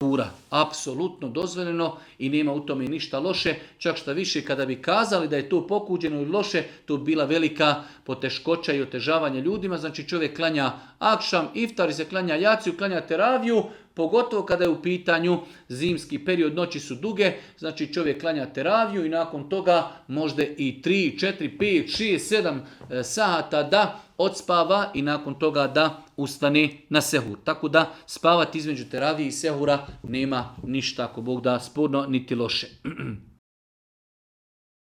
sahura. Apsolutno dozvoljeno i nema u tome ništa loše. Čak šta više, kada bi kazali da je to pokuđeno ili loše, to bi bila velika poteškoća i otežavanje ljudima. Znači čovjek klanja akšam, iftar, se klanja jaciju, klanja teraviju, pogotovo kada je u pitanju zimski period, noći su duge, znači čovjek klanja teraviju i nakon toga možda i 3, 4, 5, 6, 7 sata da odspava i nakon toga da ustane na sehur. Tako da spavati između teravije i sehura nema ništa, ako Bog da, sporno niti loše.